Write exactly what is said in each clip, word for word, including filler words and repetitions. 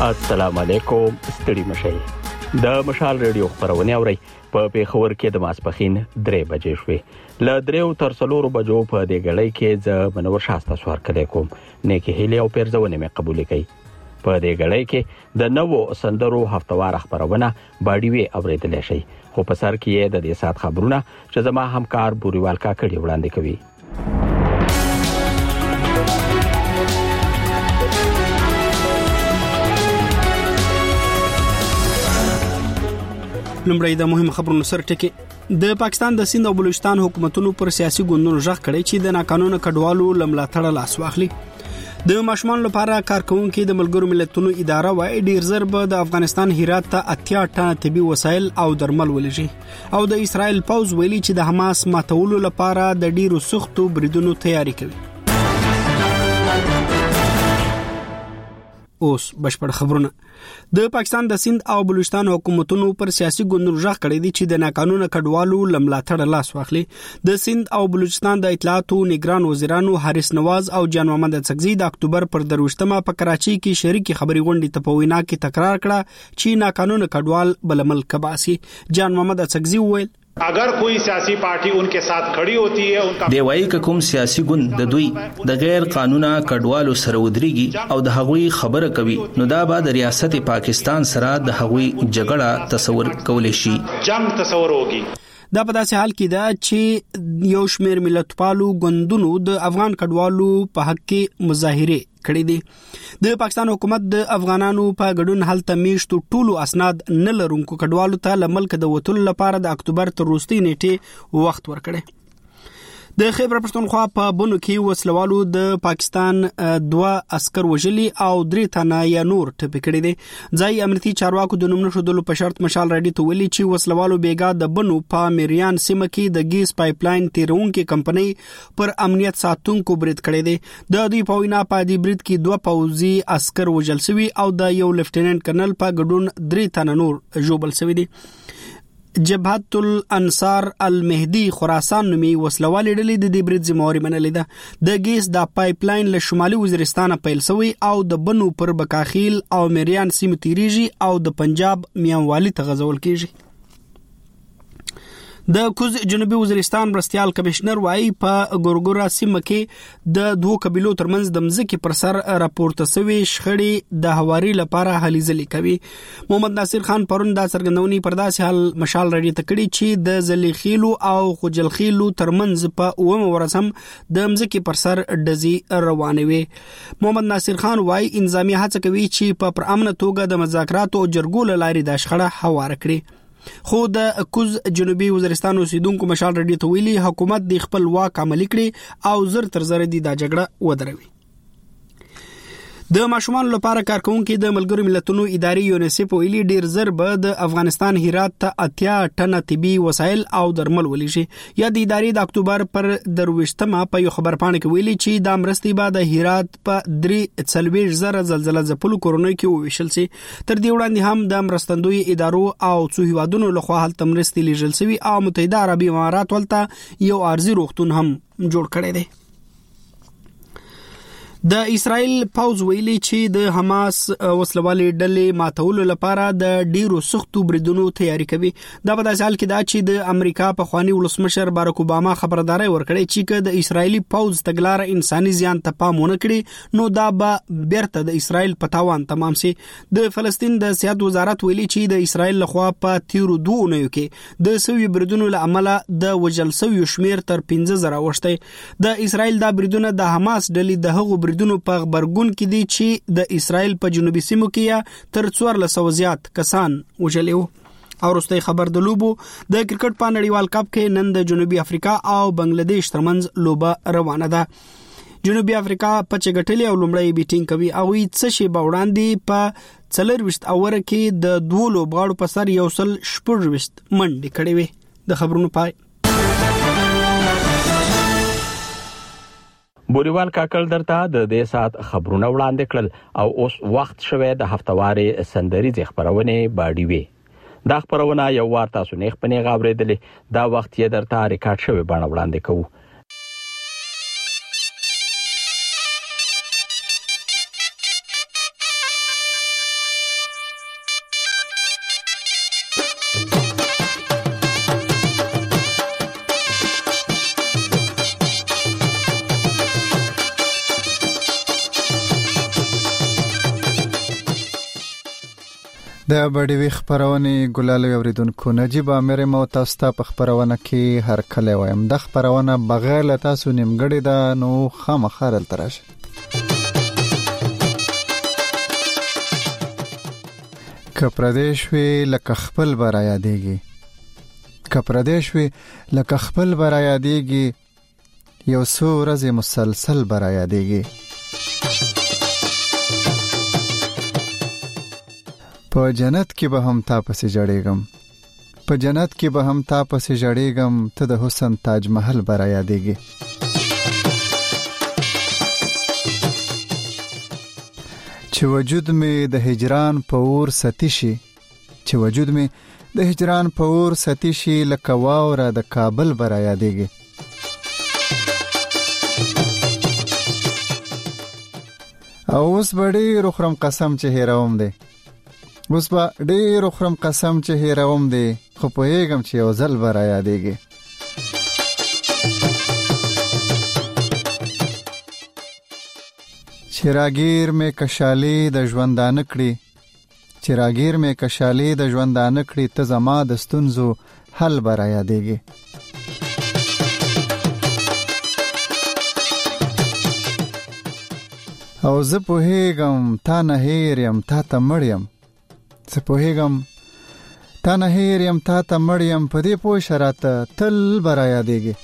السلام علیکم، ستړي مشئ. د مشال ریډیو خبرونه اورئ. په پیښور کې د ماسپخین درې بجې شوې. له دریو تر څلورو بجو په دې غړۍ کې ز منور شاسته سوار کړی کوم. نیکي هیله او پیرزونه مې قبول کړي. په دې غړۍ کې د نوو سندرو هفتوار خبرونه باډي اوریدل شي. خو په سر کې د دې سات خبرونه چې زما همکار بوريوال کا کړي وړاندې کوي. لمړی د مهم خبرونو سره ټکی. د پاکستان د سند او بلوچستان حکومتونو پر سیاسي ګوندونو ژغ کړي چې د ناقانونه کډوالو لملاتړ لاس واخلي. د ماشومان لپاره کارکونکو د ملګرو ملتونو اداره وايي ډیر ضرب د افغانستان هرات ته اتیا ټن طبي وسایل او درمل ولېږي. او د اسرائیل پوز ویلي چې د حماس ماتولو لپاره د ډیرو سختو بریدونو تیاری کوي. اوس بشپړ خبرونه. د پاکستان د سند او بلوچستان حکومتونو پر سیاسي ګوندونو ژغ کړی دي چې د ناقانونه کډوالو لملاتړ لاس واخلي. د سند او بلوچستان د اطلاعاتو نگران وزیرانو حارث نواز او جان محمد څګزی د اکتوبر پر دروشتمه په کراچي کې شریکي خبري غونډې ته په وینا کې تکرار کړه چې ناقانونه کډوال بل ملک باسي. جان محمد څګزی وویل اگر کوئی سیاسی پارٹی ان کے ساتھ کھڑی ہوتی ہے ان کا دی وایي کوم سیاسي ګوند د دوی د غیر قانونا کډوالو سره ودرېږي او د هغوی خبره کوي نو دا به د ریاست پاکستان سره د هغوی جګړه تصور کولای شي، جنگ تصور ہوگی. دا په داسې حال کې ده چې یو شمېر ملتپالو ګوندونو د افغان کډوالو په حق کې مظاهره کړې دي. د پاکستان حکومت د افغانانو په ګډون هلته میشتو ټولو اسناد نه لرونکو کډوالو ته له ملک د وټول لپاره د اکتوبر تر وروستۍ نیټې وخت ورکړي. د خیبر پښتونخوا په بونو کې وسلوالو د پاکستان دوه عسكر وژلي او درې تنه یا نور ټپي کړي دي. ځای امنیتي چارواکو د نوم نشودلو په شرط مشال راډیو ته ویلي چې وسلوالو بیګا د بنو په میریان سیمه کې د ګیس پایپ لاین تیرونکو کمپنۍ پر امنیت ساتونکو برید کړي دي. د دوی په وینا په دې برید کې دوه پوځي عسكر وژل شوي او د یو لیفټیننټ کرنل په ګډون درې تنه نور ژوبل شوي دي. جبهت الانصار المهدی خراسان نومي وسلوالې ډلې د دې برید ذمہواري منلې ده. د ګیس د پایپ لاین له شمالي وزیرستان پیل شوی او د بنو پر بکاخیل او میریان سیمه تیریږي او د پنجاب میانوالي ته غځول کیږي. د کوز جنوبي وزیرستان مرستيال کمشنر وايي په ګورګورا سیمه کې د دوه قبيلو ترمنځ د مزکی پر سر راپورته شوی شخړې د هواري لپاره هلي ځلې کوي. محمد ناصر خان پرون دا څرګندونې پر داسې حال مشال راډیو ته کړي چې د زلیخیلو او خجلخیلو ترمنځ په اومه ورسم د مزکی پر سر ډزي روانه وي. محمد ناصر خان وايي انځامي هڅه کوي چې په پرامن توګه د مذاکرات او جرګو لاري د شخړه هوار کړي. خو د کوز جنوبي وزیرستان اوسیدونکو مشال راډیو ته ویلي حکومت د خپل واک عملي کړي او زر تر زر دي دا جګړه ودروي. د ماشومان لپاره کارکونکو د ملګرو ملتونو ادارې یونیسف ویلي ډیر ضرب د افغانستان هرات ته اتیا ټن طبي وسایل او درمل ولېږي. یا د ادارې د اکتوبر پر درويشتمه په یو خبر پاڼه کې ویلي چې د مرستې بعد هرات په درې څلوېښت زره زلزلہ ځپلو کورونو کې وویشل شي. تر دې وړاندې هم د مرستندوی ادارو او څو هیوادونو لخوا هلته مرستې لیږل شوي او متحده عربي امارات ولته یو ارزي روغتون هم جوړ کړی دی. د اسرائیل پوز ویلي چې د حماس وسلوالې ډلې ماتولو لپاره د ډیرو سختو بریدونو تیاری کوي. دا په داسې حال کې ده چې د امریکا په خواني ولسمشر باراک اوباما خبرداري ورکړې چې د اسرائیلي پوز تګلار انساني زیان ته پام ونه کړي نو دا به بیرته د اسرائیل په تاوان تمام شي. د فلسطین د صحت وزارت ویلي چې د اسرائیل لخوا په تیرو دوه اونیو کې د سوي بریدونو له امله د وژل شویو شمیر تر پنځه زره وشته. د اسرائیل دا بریدونه د حماس ډلې د هغو بریدونو په خبرګون کې دي چې د اسرائیل په جنوبي سیمو کې تر څوارلس سوه زیات کسان وژلي وو. او وروستۍ خبر د لوبو د کرکټ په نړیوال کپ کې نن د جنوبي افریقا او بنگلاديش ترمنځ لوبه روانه ده. جنوبي افریقا په چګټلې او لومړی بیټینګ کوي او څه شی به وړاندې په څلرويشت اوره کې د دوه لوبغاړو په سر یو سل شپږويشت منډې کړې وي. د خبرونو پای. بوريوال کاکل درته د دې سات خبرونه وړاندې کړل او اوس وخت شوه د هفتوارې سندري خبرونه باډي وي. دا خبرونه یو وار تاسو نه خپنه غوړېدلې. دا وخت یې درته ریکارډ شوی باندې وړاندې کوو. د بډې وی خبرونه ګلالو اوریدونکو نجیب امیر مو تاسو ته په خبرونه کې هر کله وایم د خبرونه بغیر له تاسو نیمګړی ده نو خامخارل تراشه که پردیش وی لکه خپل برا یادېږي که پردیش وی لکه خپل برا یادېږي یو څو ورځې مسلسل برا یادېږي په جنت کې به هم تا پسې جړېږم په جنت کې به هم تا پسې جړېږم ته د حسن تاج محل برا یادېږي چې وجود مې د هجران په اور ستی شي چې وجود مې د هجران په اور ستی شي لکه واوره د کابل برا یادېږي او اوس به ډېر خورم قسم چې هېروم دی اوس به ډېر خورم قسم چې هېروم دی خو پوهېږم چې یو ځل به را یادېږي چې راګیر مې کشالې د ژوندانه کړي چې راګیر مې کشالې د ژوندانه کړي ته زما د ستونزو حل به را یادېږي او زه پوهېږم تا نه هېر یم تا ته مړ یم زه پوهېږم تا نه هېر یم تا ته مړ یم په دې پوه شه راته تل به را یادېږي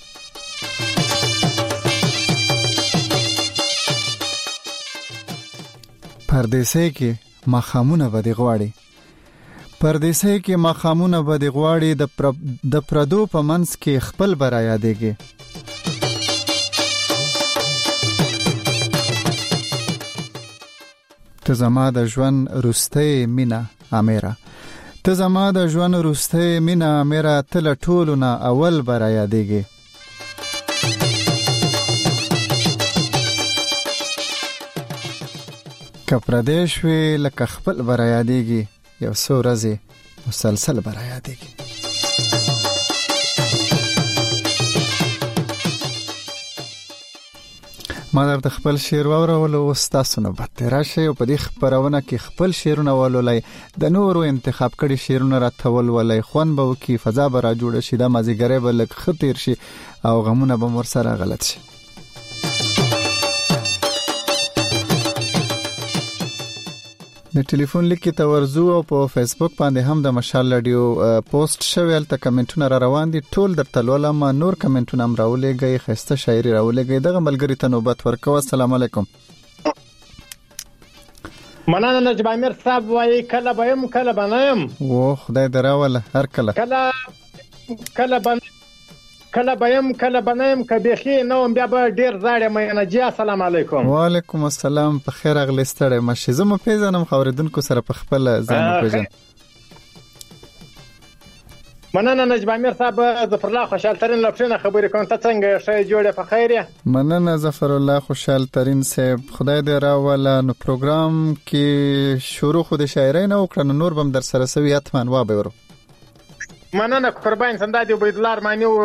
پردیسۍ کې ماښامونه به دې غواړي پردیسۍ کې ماښامونه به دې غواړي د پردو په منځ کې خپل به را یادېږي ته زما د ژوند وروستۍ مینه امیره ته زما د ژوند وروستۍ مینه امیره ته له ټولو نه اول به را یادېږي که پردیش وی لکه خپل به را یادېږي یو څو ورځې مسلسل به را یادېږي ما در خپل شعر واورول او تاسو نه بته راشه او په دې خبرونه کې خپل شعرونه ولولای د نورو انتخاب کړي شعرونه راتول ولای خون به وکي فضا به را جوړ شي د مازیګری به لک خطر شي او غمونه به مر سره غلط شي د ټلیفون لیکي ته ورزو او په فیسبوک باندې هم د مشال رادیو پوسټ شویل ته کمنټونه را روان دي ټول درته لولم نور کمنټونه هم راولېږئ خسته شاعري راولېږئ دغه ملګری ته نوبت ورکوه السلام علیکم مننه نجیب امیر صاحب وایي کله به يم کله به نه یم و خدای دراوله هر کله کله کله به کله به يم کله به نه یم که بیخي نه وم بیا به ډېر زاړم نجی السلام علیکم وعلیکم السلام په خیر اغلی ستړی مشه زه مو پیژنم خو اوریدونکو سره په خپل ځان پیژنم مننه نجیب امیر صاحب ظفر الله خوشحال ترین لپسونه خبرې کوم ته څنګه ښه جوړه په خیر یې مننه ظفر الله خوشحال ترین صاحب خدای دې راوله نو پروګرام کې شروع خو د شاعرۍ نه وکړه نور بم در سره سوي اتمن وا به ورو مننه قربان سندادي عبیدالله ارمانی او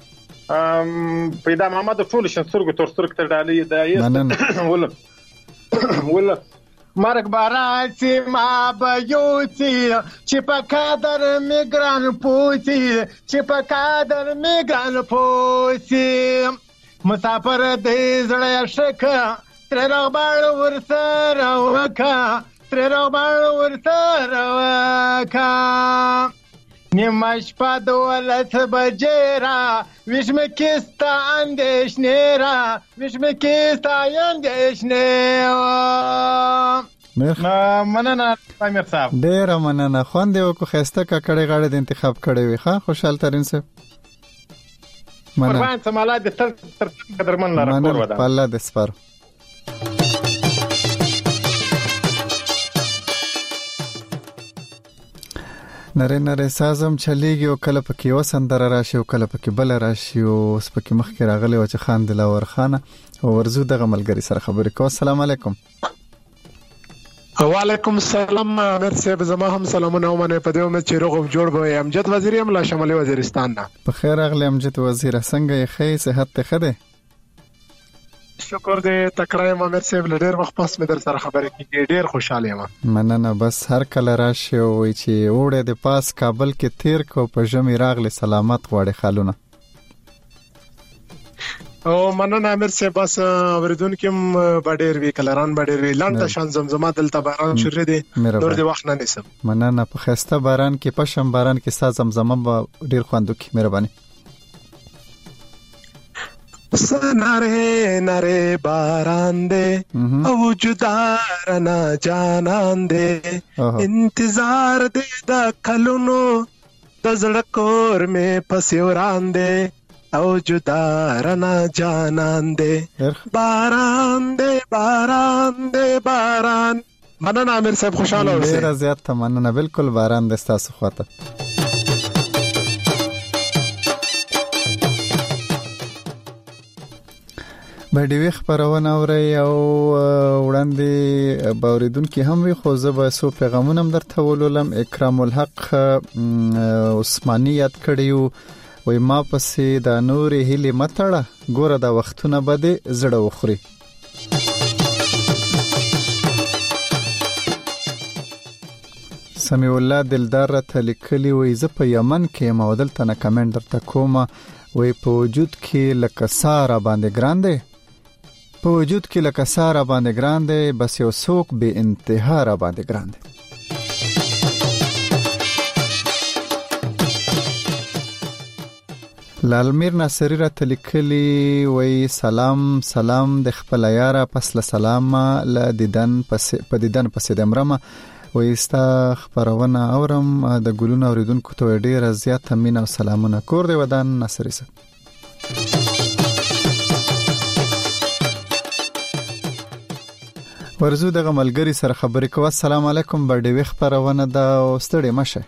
پیدا محمد ټول شنسرګو تر سترګ تر ډالې د مننه ول ول مرګ باراتي ما بيوتي چې په قدر میګران پوتي چې په قدر میګران پوتي مسافر دې زړه شکه تر رغبړ ورسره وکا تر رغبړ ورسره وکا نیمش په دولت بجرا وشم کیستا اندیشنیرا وشم کیستا اندیشنیرا مننه امیر صاحب ډیر مننه خوند یو کو خسته کا کړي غاړه د انتخاب کړي وي ښه خوشحال ترین صاحب مننه قربان سماله د تر تر قدرمن لاره کور ودا الله د سپار نره نره سازم چلیږي او کله پکې وسندره راشي او کله پکې بل راشي او سپکې مخکې راغلی و چې خان دلاور خانه او ورزو دغه ملګری سره خبرې کوم السلام علیکم وعلیکم السلام امیر صاحب زما هم سلامونه ومنه په دې امید چې روغ جوړ به امجد وزیر یم لا شمالي وزیرستان نه په خیر اغلی امجد وزیر څنګه یې خې صحت ته خده شکر دې تکرار ما امیر صاحب ډېر وخت پس مې در سره خبرې کیږي ډېر خوشاله یم. مننه. بس هر کله راشي او چې وړه د پاس کابل کې تیر کو په ژمي راغلي سلامت غواړي خالونه. او مننه امیر صاحب. بس اوریدونکو هم ډېر وی کلران ډېر وی لاندې شان زمزمه دلته باران شروع دي نور د وخت نه نسم. مننه. په خسته باران کې پشم باران کې ساز زمزمه ډېر خواندو کې مهرباني. سناره ناره باران دے او جدار نا جانان دے انتظار دے دا کلونو دا زڑکور میں پسیوران دے او جدار نا جانان دے باران دے باران دے باران. مننه امیر صاحب خوشاله اوسئ. ډیر زیات مننه. بالکل باران د تاسو خواته. بډیوي خبرونه اوري او وړاندې باوریدونکو هم وي خو زه به سو پیغامونه هم درته ولولم. اکرام الحق عثماني یاد کړیو وای ما پسې د نورې هلي متړه ګوره د وختونه بده زړه وخوري. سمیع الله دلدار ته لیکلی وای زه په یمن کې مودل ته کمنټ درته کوم وای په وجود کې لکه سارا باندې ګرانده په وجود کې لکه سارا باندې ګرانده بس یو څوک به انتها را باندې ګرانده. لالمیر ناصری را تلیکلی وی سلام سلام د خپل یاره پس له سلام ل دیدن پس په دیدن پس دمرمه وی ستا خبرونه اورم د ګلونو اوریدونکو ته ډیر زیات مینه او سلامونه. کور دی ودان ناصری سره ورزو دغه ملګری سره خبرې کوه. السلام علیکم. بډې خبرونه دا ستړي مشه.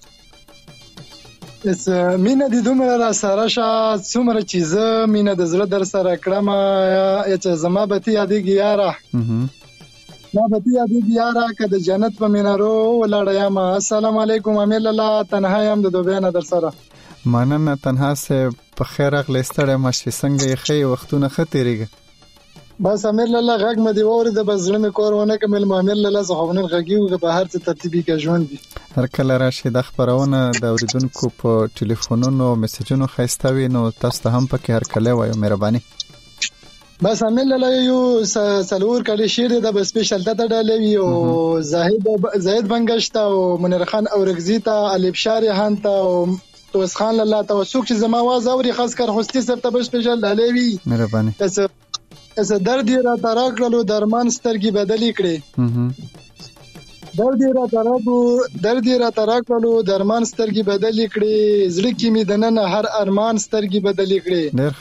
اس مینه د دومره را سره شا څومره چیزه مینه د زړه در سره کړم چې زما به تی یادېږي یاره ما به تی یادېږي یاره که د جنت په مینارو ولاړ یم. السلام علیکم. امیر الله تنها یم د دوبۍ نه در سره. مننه تنها سه په خیر اغلی ستړی مشه څنګه یې خې وختونه ختیریږي. بس امیر الله غږ مې دی وره د بزړه مې کورونه کومل امیر الله زغونن غږیو په هر څه ترتیبي کې ژوند دي. هر کله راشي د خبرونه د اوریدونکو په ټلیفونونو میسجونو خاستوي نو تاسو ته هم پکې هر کله وایو مهرباني. بس امیر الله یو سلور کلی شیر د سپیشل ته ډالوي او زاهد زاهد بنگشت او منیر خان اورګزیتا الف شاری هان ته او توس خان الله توسوک چې زما واز اوري خاص کر خوستي سره ته سپیشل ډالوي مهرباني. اس درد را تراکلو درمان سترګي بدلی کړي درد را تراکلو درد را تراکلو درمان سترګي بدلی کړي زړه کې می دنن هر ارمان سترګي بدلی کړي. ډېر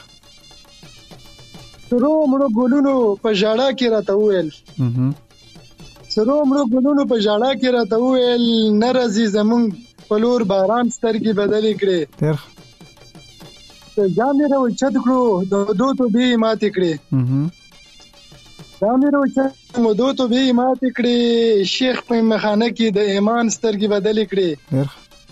سرو مړو ګلونو په ژړا کې راته وویل سرو مړو ګلونو په ژړا کې راته وویل ناراضي زمونږ په لور باران سترګي بدلی کړي. ډېر جامې رو چت کړو د دو تو به ماته کړې جامې رو چت مو دو تو به ماته کړې شیخ په مخانه کې د ایمان سترګي بدلې کړې.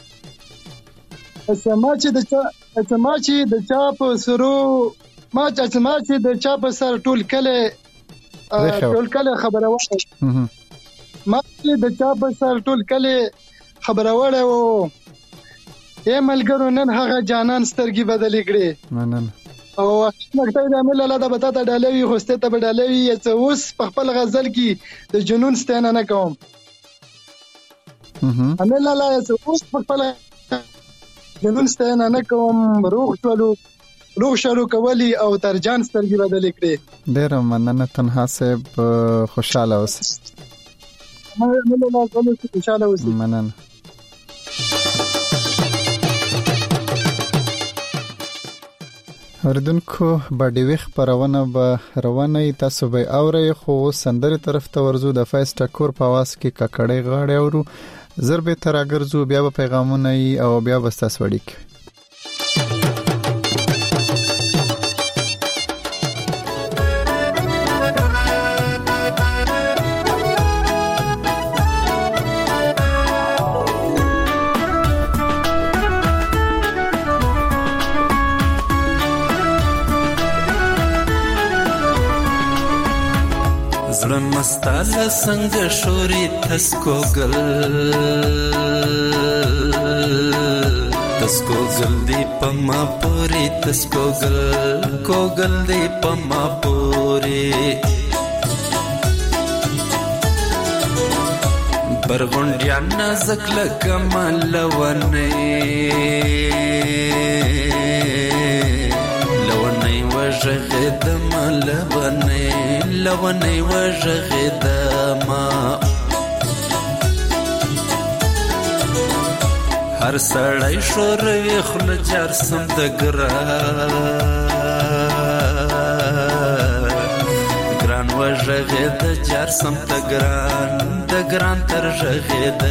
اسما چې د چا اسما چې د چا په سرو ما چې ما چې د چا په سر ټول کله ټول کله خبره وکړه ما چې د چا په سر ټول کله خبره وړه اے ملګرو نن هغه جانان سترګي بدلې کړې. مننه. او مکتب د امیر الله د بتا ته ډالوي خوسته ته ډالوي چې اوس په خپل غزل کې د جنون ستنه نه کوم. امیر الله چې اوس په خپل جنون ستنه نه کوم روح شلو روح شلو کولی او ترجان سترګي بدلې کړې. ډېر مننه تنها صاحب خوشاله اوسئ. امیر الله ټول خوشاله اوسئ. مننه. اوریدونکو بډیوي خبرونه به روانه تاسو به اورئ خو سندري طرف ته ورزو د فایس ټکور په واس کې ککړې غاړې اورو ضربه تراګرزو بیا به پیغامونه او بیا به تاسو وړي. مستاله څنګه شوري تسکو گل تسکو گل دی پما پوری تسکو گل کو گل دی پما پوری برغونډیا نازک لکمال لونه لونه وژغد ملونه لونه وژغد ما هر سړی شور ویخل جار سم د ګران ګران وژغد جار سم د ګران د ګران تر ژغد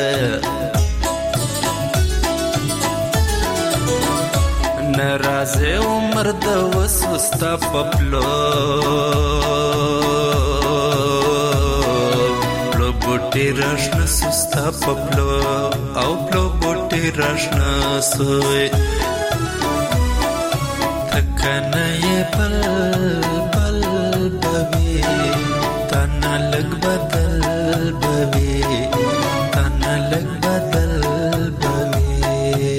نرازه عمر د وسوستا پپلو پلو بوټي راشنا سستا پپلو او پلو بوټي راشنا سوی تکنه بل بل بوي تنا لګ بدل بوي تنا لګ بدل بوي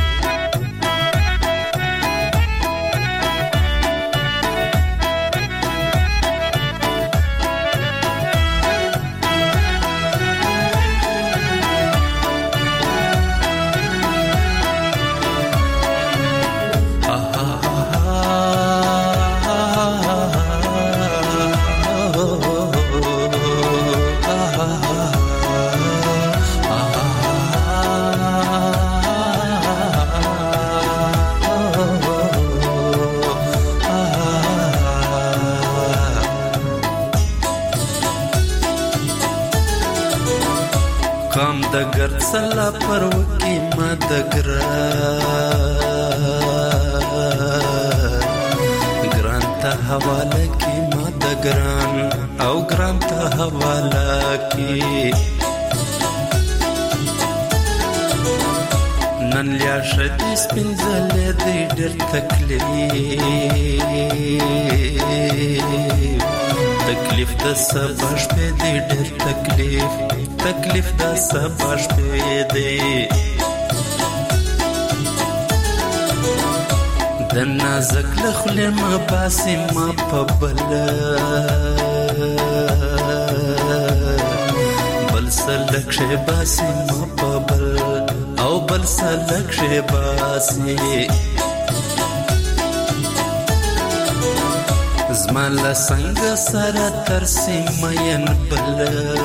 د ګرد سلا پر وکی ما د ګران ګران ته حواله کی ما د ګران او ګران ته حواله کی نن لیا شدی سپینځل دی ډېر تکلیف تکلیف د سبا شپې دی ډېر تکلیف تکلیف د سبا شپې دی د نازک لخلې ما باسي ما په بل بل سلک شي باسي ما په بل او بل سلک شي باسي زمال څنګه سره تر سیمین بل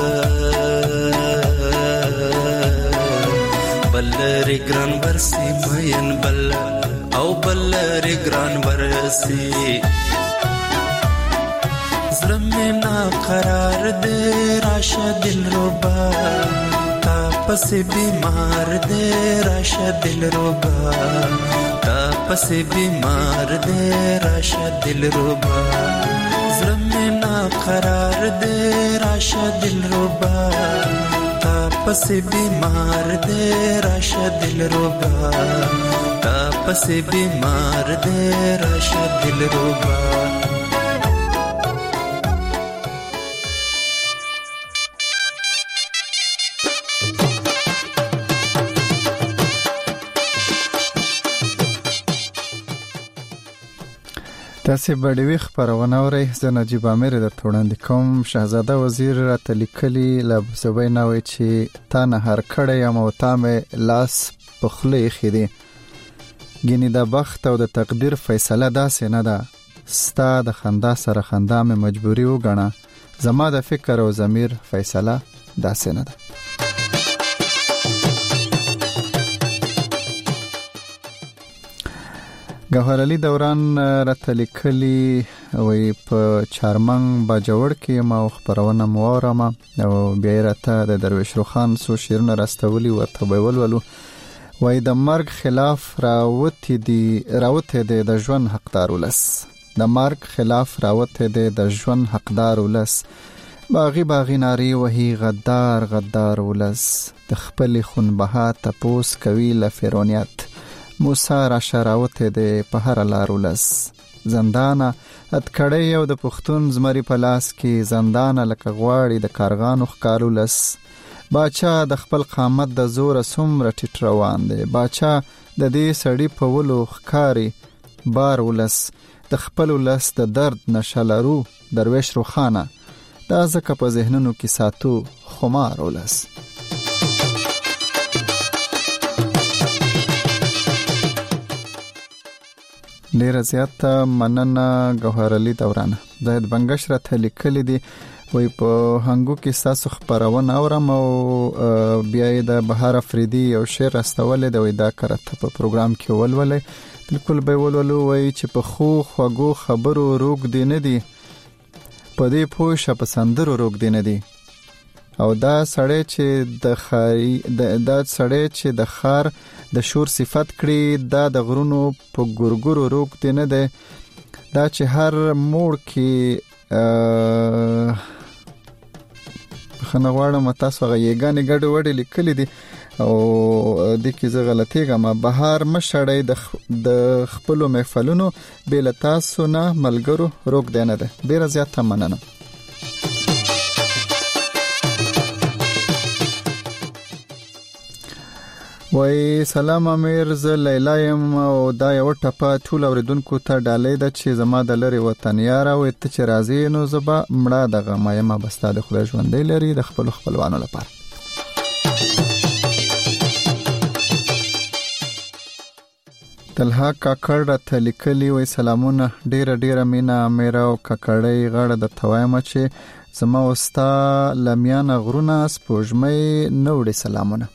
بل ری ګران ورسی مین بل او بل ری ګران ورسی زلمنا قرار دې راشه دل ربا تا پس بیمار دې راشه دل ربا تا پس بیمار دے راشه دل ربا زلمنا قرار دے راشه دل ربا تا پس بیمار دے راشه دل ربا تا پس بیمار دے راشه دل ربا تاسې بډوي خبرونه اورئ زه نجیب عامر درته وړاندې کوم. شهزاده وزیر راته لیکلي له ابوظبي نه وایي چې تا نه هر کړی یم او تا مې لاس په خوله ایښی دی. ګینې د بخت او د تقدیر فیصله داسې نه ده ستا د خندا سره خندا مې مجبوري وګڼه زما د فکر او ضمیر فیصله داسې نه ده. گوهر علی دوران راته لیکلي وی په چارمنګ باجوړ کې ما خبرونه مورمه او بیا راته د درویش روخان سو شیرونه راستولي ورته ویولولو وای د مرګ خلاف راوته دي راوته دي د ژوند حقدار ولس د مرګ خلاف راوته دي د ژوند حقدار ولس باغی باغی ناری وهی غدار غدار ولس د خپل خونبها تپوس کوي لفرونیت موسی را شراوته ده په هر لار ولس زندانه اتکړی او د پښتون زمری په لاس کې زندانه لکه غواړي د کارغانو ښکارو لس باچا د خپل قامت د زور سمره ټیټ روان دی باچا د دې سړی په ولو ښکاری بار ولس د خپل ولس د درد نشلرو درویش روخانه دا ځکه په ذهنونو کې ساتو خمار ولس ډیره زیاته مننه ګوهر علي دورانه زاهد بنگش را ته لیکلي دي وای په هنګو کې تاسو خبرونه اورم او بیا د بهار افریدي یو شعر استولې د وای دا کرته په پروګرام کې ولولې بالکل به ولولو وای چې په خو خوغو خبرو روغ دی نه دی په دې پوښه په سندرو روغ دی نه دی او دا سړی چې د خاري د دا سړی چې د خار د شور صفت کړي دا د غرونو په ګورګورو روغ دی نه دی دا چې هر موړ کې خنغواړم تاسو هغه یګانې ګډ وډې لیکلي دي او د کې زه غلطیږم بهار مشړې د خپل محفلونو بل تاسو نه ملګرو روغ دی نه دی ډیر زیات مننه وای سلام امیر ز لیلا یم او دا یو ټپه ټول اوریدونکو ته ډالې ده چې زما د لری وطن یار او ته چې راځي نو زبا مړه دغه مایم بستا د خدای ژوندې لري د خپل خپلوانو لپاره تلها کاکړ ته لیکلی وای سلامونه ډیره ډیره مینا میرا او کاکړی غړ د توایمه چې زما وستا لمیانه غرونه سپوږمۍ نوړي سلامونه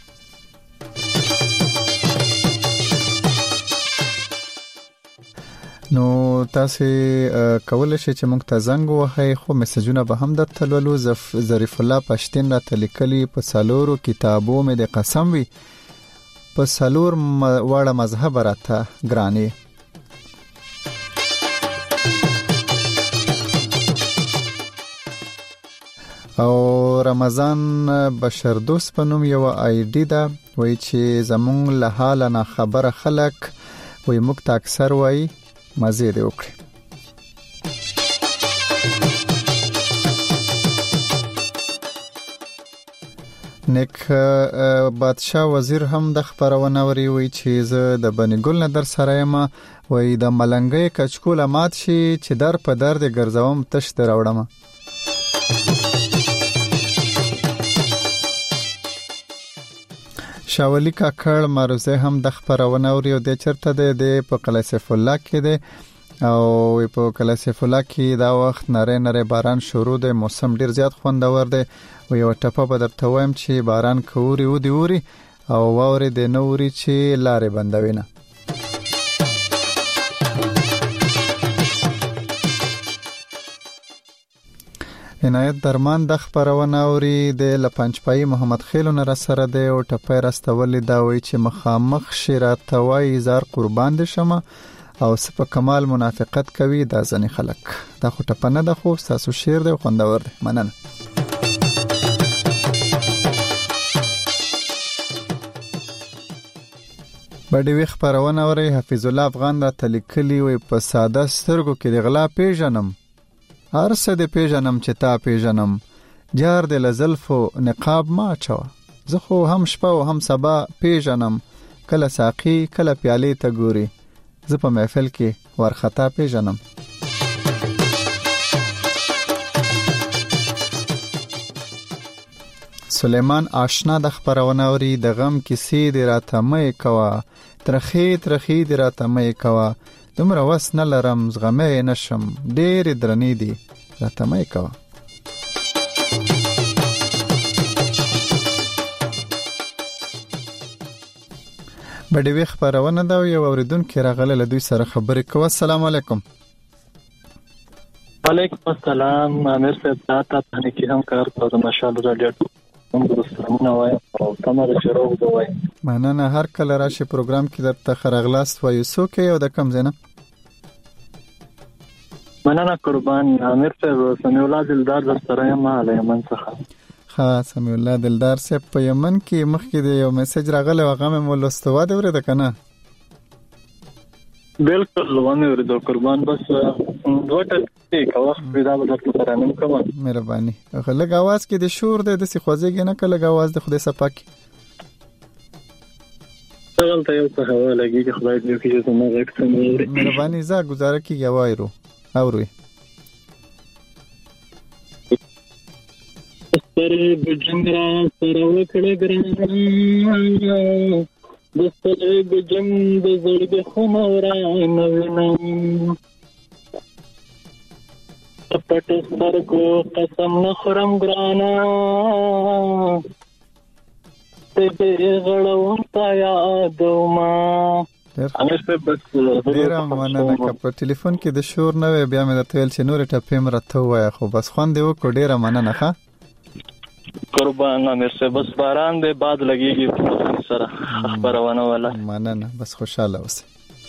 نو تاسو کولای شئ چې موږ ته زنګ وهئ خو میسجونه به هم درته لولو ظریف الله پښتين را تلیکلی په سالورو کتابو مې د قسم وي په سالور واړه مذهب راته ګرانی او رمضان بشردوست په نوم یو آی ډی ده وای چې زمونږ له حال نه خبره خلک وای موږ ته اکثر وای مزه دې وکړي نیک بادشاہ وزیر هم د خبرونه وری وی چې زه د بنګل نه در سره یم وای د ملنګي کچکول مات شي چې در په در د ګرځوم تش در وړم شاولی کاکړ مروزه هم د خبرونه اوري او د چرته د په قلعه سیف الله کې ده او په قلعه سیف الله کې دا وخت نری نری باران شروع ده موسم ډیر زیات خوندور ده او یو ټپه به درته وایم چې باران کوري او دی اوري او واوري د نوري چې لارې بندوي نه عنایت درمان د خبرونه اوري د لپنچپای محمد خیلو نه سره د او ټپای راستولې دا وی چې مخامخ شرات وای زار قربان دي شمه او سپ کمال منافقت کوي دا ځنې خلک دا خو ټپنه ده خو تاسو شیر دی خوندور دی مننه بډې وی خبرونه اوري حفیظ الله افغان را تلیکلی وي په ساده سترګو کې د غلا پیژنم هر څه د پیژنم چې تا پیژنم جار د لزلفو نقاب ما چوا زه خو هم شپه او هم سبا پیژنم کله ساقي کله پیالې ته ګوري زه په محفل کې ورخطا پیژنم سلیمان آشنا د خبرونه اوري د غم کیسې د راته مې کوا ترخی ترخی د راته مې کوا دومره وس نه لرم زغمې نشم ډېر درنې دي راته مې کوا بډې وی خبرونه دا یو اوریدونکو راغله له دوی سره خبرې کوي السلام علیکم وعلیکم السلام امیر صاحب تاسو ته کې هم کار کوم ماشاءالله رادیو هم درسته وای او تمره شروع دوی مننه هر کله راشي پروګرام کې درته خرغلاست وایو سو کې او د کم زنه مننه قربان امیر صاحب سمي الله دلدار در سره یم له یمن څخه ها سمي الله دلدار صاحب په یمن کې مخکې د یو میسج راغله هغه مې ولستو دا ورته کنه بالکل ونه ورته قربان بس دوه ټکي کا وخت پیدا بدل ترانم کوم مهرباني خلک आवाज کې د شور د دسي خوځيږي نه کله आवाज د خدای صفاکي څنګه ته یو څه هوا لګي چې خدای دې کې چې موږ اکثر مهرباني زه گزاره کیږي وایرو اوري سر بجنګرا سره وکړه ګران د سر بجنګ د زړګي خمورا نو وینم پټ سر کو قسم نخرم ګرانا ته دې غړو تا یادوما امیر په بس ډیر مننه که په ټلیفون کې د شور نه بیا مې د تل چې نور ټپې مرته وای خو بس خوان دی وکړ ډیر مننه ښه قربان امیر سے بس باران دے بعد لگेगी سره خبرونه ولا مننه بس خوشاله اوسه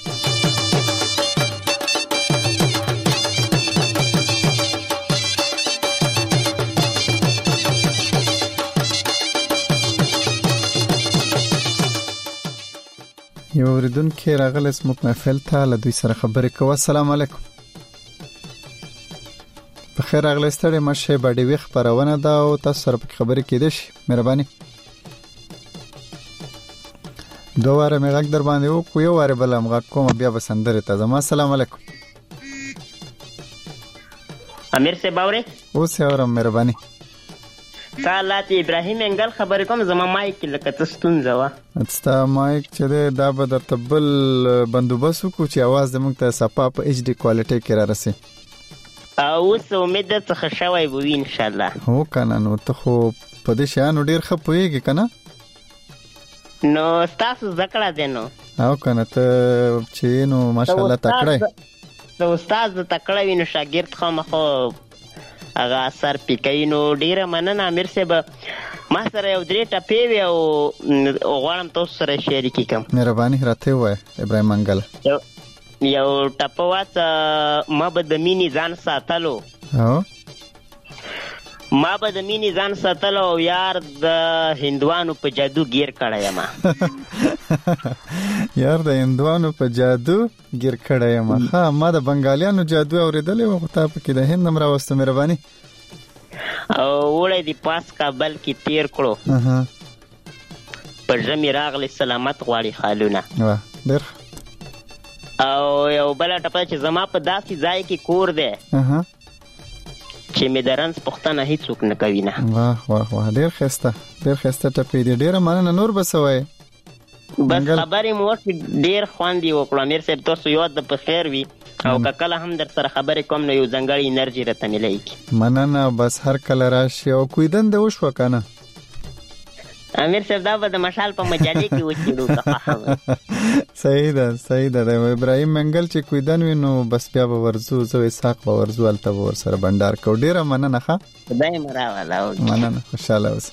یو ردون کې راغله سموک محفل ته له دوی سره خبرې کوه. السلام علیکم. په خیر راغله ستړي مشه باندې وی خبرونه دا او تاسو سره په خبرې کې دي شي مهرباني. دوه واره مې غږ در باندې او کو یو واره بل هم غږ کوم بیا بسندره ته زما. السلام علیکم. امیر سے باوره او سه اورم مهرباني. سالات ابراهیم انګل خبر کوم زما مایک لکه تستون زوا اته مایک چې دا به درته بل بندوبس کو چې आवाज د موږ ته صفه په ایچ ډی کوالټي کې را رسي او څه امید ده څه شوي به ان شاء الله. هو کنه نو ته خو په دې شان ډیر خپويږي کنه نو تاسو ذکر دینو او کنه ته چې نو ماشاءالله تکړه نو استاد تکړه وینو شاګرد خو مخو اغه اثر پکینو ډیره مننه امیر صاحب. ما سره یو درې ټپې وی او غواړم تاسو سره شریک کوم. مهرباني راته وای ابراهیم منګل. یو یو ټپوات ما به د مینی ځان ساتلو او ما به د مینی ځان ساتلو او یار د هندوانو په جادو گیر کړی ما یار د هندوانو په جادو گیر کړی ما. ها ما د بنگالیانو جادو اوریدلې و خو تا په کې د هند نمبر واستو مهرباني او وړې دی پاس کابل کې تیر کړو اها پر ژمی راغلی سلامت غواړي خالونه واه ډېر او یو بل ټپه چې زما په داسې ځای کې کور دی اها چې مې درنس پښتنه هیڅوک نه کوي نه. واه واه واه ډېر ښه ډېر ښه ټپې دي ډېر مننه. نور بسوي بس خبرې مو ډېر خواندي وکړه امیر صاحب تاسو یو د په خیر وي او کله هم در سره خبرې کوم نو یو ځنګړی انرژي راته ملایږي. مننه بس هر کله راشي او کویدن د وشو کنه امیر صاحب دا به د مشال په مجالې کې وچېدو. صحیح ده صحیح ده. ابراهیم منګل چې کویدن وینو بس بیا به ورزو زو اسحاق به ورزو الته به ور سره بندار کو. ډیره مننه ښه خدای مراواله مننه خوشاله اوس.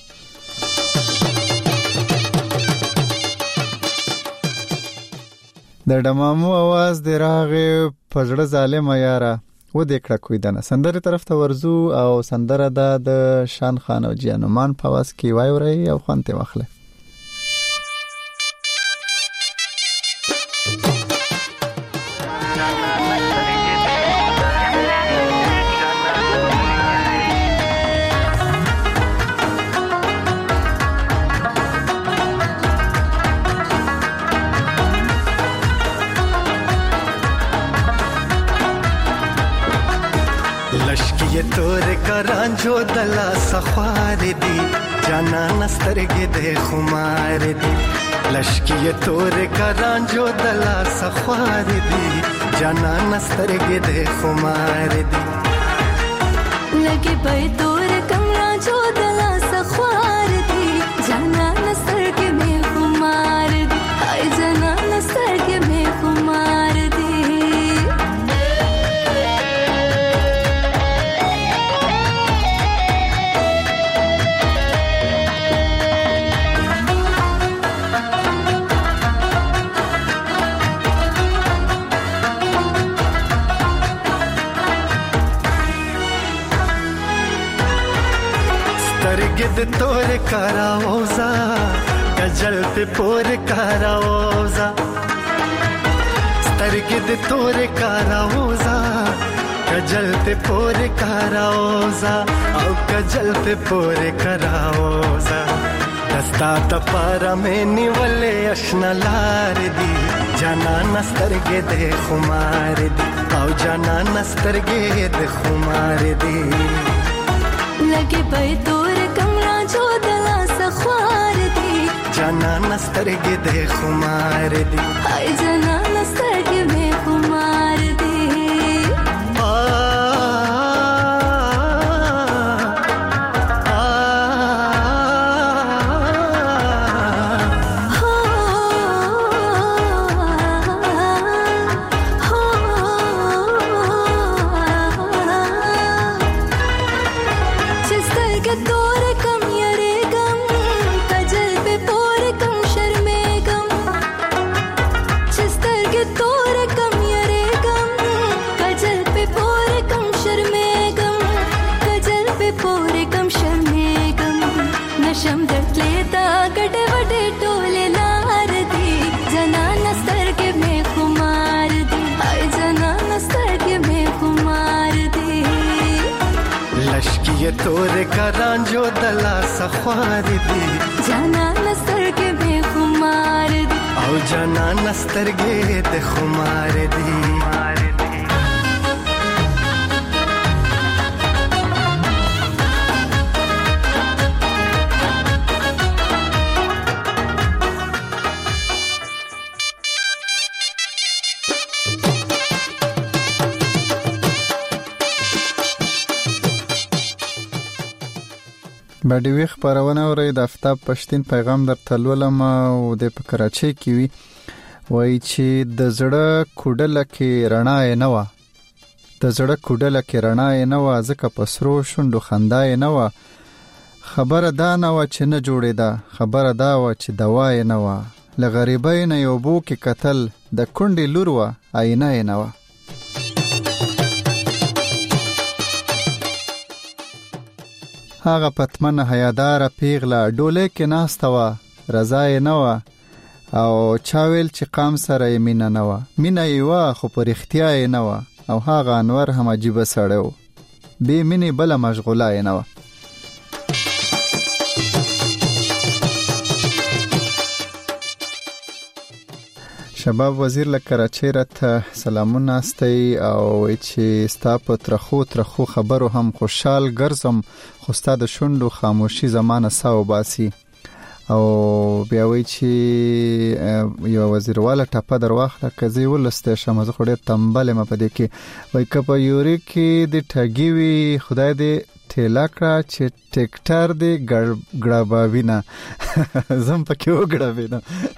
د ډمامو आवाज د راغه پزړه ظالم یاره و دې کړه کویدنه سندره طرف ته ورزو او سندره د شان خان او جانمان په واس کې وای ورای او خوانته واخله. تور کرانجو دلا سخوار دی جانا نسترګې د خمار دی لشکی تور کرانجو دلا سخوار دی جانا نسترګې د خمار دی لګي په تور کرانجو دلا سخوار دی جانا نسترګې د خمار دی ای جانا نسترګې د خمار دی. د تور کاراوزا کجل په پور کاراوزا سترګې د تورې کاراوزا کجل په پورې کاراوزا او کجل په پورې کاراوزا دستا ته پاره مې نیولې آشنا لار دي جانان سترګې د خمار دي او جانان سترګې د خمار دي لګي په تور کمرا جو دلا سخوار دي جانان سترګې د خمار دي ay جانان سترګې مې خمار دي ये तोरे करांजो दला सख्वार दी जाना नस्तर के बेखुमार दी او जाना नस्तर गे दे खुमार दी باډي وی خبرونه اوري د افتاب پښتين پیغام در تلولم او د په کراچۍ کې وی وای چې د زړه کوډله کې رڼا نه و د زړه کوډله کې رڼا نه و ځکه پسرو شوندو خندا نه و خبره دا نه و چې نه جوړې ده خبره دا و چې دوا نه و لغریبای نه یو بو کې قتل د کونډې لور و آینه نه و هغه پتمن حیادار پیغله ډوله کې ناستوا رضا نه و او چاویل چې قام سره مینا نه و مینا یو خو پر اختیا نه و او هغه انور هم عجیب سړیو به مینه بل مشغوله نه و شباب وزیر له کراچۍ راته سلامونه استي او چې ستا په ترخو ترخو خبرو هم خوشحال ګرځم خو ستا د شوندو خاموشي زمانه ساو باسي او بیا وی چې یو وزیرواله ټاپه درواخله کزي ولسته شمه زه خوري تنبل م په دې کې وای کپه یوري کې د ټګي وی خدای دې ټیلا کړه چې ټیکټر دې ګړباوینه زم پکې وګړبینه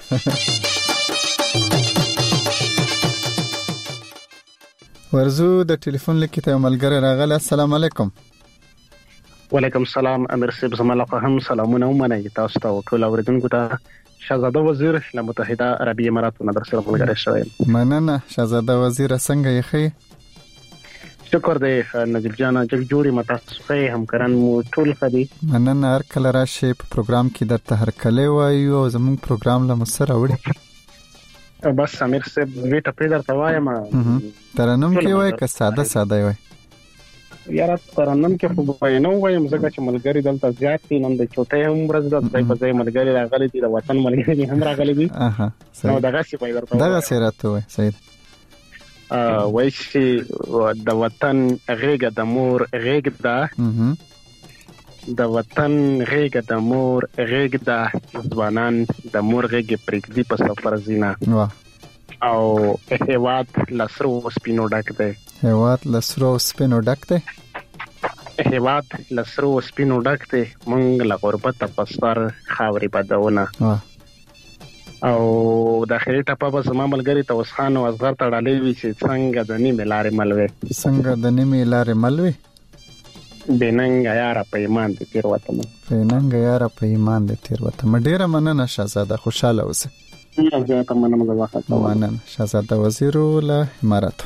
ورزو د ټلیفون لیکته ملګری راغله السلام علیکم وعلیکم السلام امیر صاحب زماله هم سلامونه ومنه تاسو ته ټول اوریدونکو ته شهزاده وزیر له متحده عربی اماراتو نه درسره ملګری شوی مننه شهزاده وزیر څنګه یې خې شکر دې نجیب جان جګ جوړی متا څخه هم کرن مو ټول خدي مننه هر کله راشي په پروګرام کې درته هر کله وایو زموږ پروګرام له مسره وړي بس امیر صاحب ویټه پیډر توایم ترنم کې وای که ساده ساده وای یاره ترنم کې خو وایم وایم زګه چې ملګری دلته زیات دي نن د چوټه هم ورځ د ځای په ځای ملګری راغلي دي د وطن ملګری هم راغلي دي اها نو دغه څه پیدا ورته دغه څه راته وای سید ا وای چې د وطن غېګه د مور غېګه ده د وطن غېګه د مور غېګه ده ځوانان د مور غېګه پرېږدي په سفر زینا واه او هیواد لسرو سپینو ډک دی هیواد لسرو سپینو ډک دی هیواد لسرو سپینو ډک دی مونږ له غربت په سر خاوري بدونه واه او د اخري ټپه به زما ملګری توس خان او اصغر تړلې وی چې څنګه د نیمه لارې ملوي څنګه د نیمه لارې ملوي بیننګ یاره په ایمان دې تیر وته بیننګ یاره په ایمان دې تیر وته ډیره مننه شهزاده خوشاله اوسه زه ته مننه د وخت مننه شهزاده وزیر له اماراتو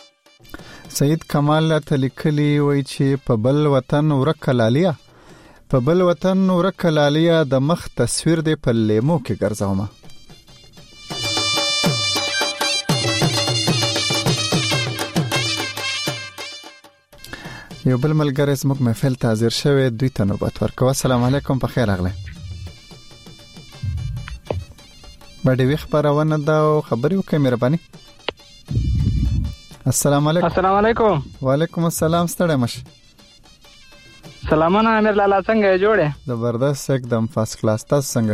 سید کمال ته لیکلی وای چې په بل وطن ورکلالیا په بل وطن ورکه لالیا د مخ تصویر دی په لیمو کې ګرځومه. یو بل ملګری زموږ محفل ته حاضر شوی، دوی ته نوبت ورکوه. السلام علیکم، په خیر راغلی. باندې وی خبرونه دا خبرې وکړئ مهرباني. السلام علیکم. السلام علیکم. وعلیکم السلام. ستړی مشه. سلامونه امیر لالا، څنګه جوړه؟ زبردست، एकदम فرست کلاس. تاسو څنګه؟